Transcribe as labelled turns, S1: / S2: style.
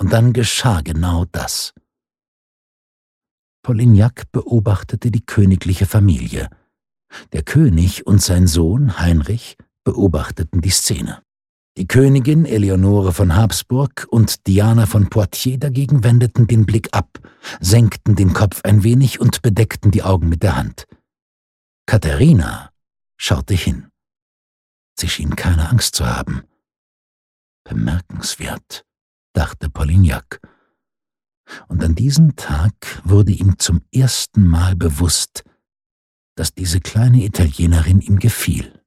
S1: Und dann geschah genau das. Polignac beobachtete die königliche Familie. Der König und sein Sohn Heinrich beobachteten die Szene. Die Königin Eleonore von Habsburg und Diana von Poitiers dagegen wendeten den Blick ab, senkten den Kopf ein wenig und bedeckten die Augen mit der Hand. Katharina schaute hin. Sie schien keine Angst zu haben. Bemerkenswert, dachte Polignac. Und an diesem Tag wurde ihm zum ersten Mal bewusst, dass diese kleine Italienerin ihm gefiel.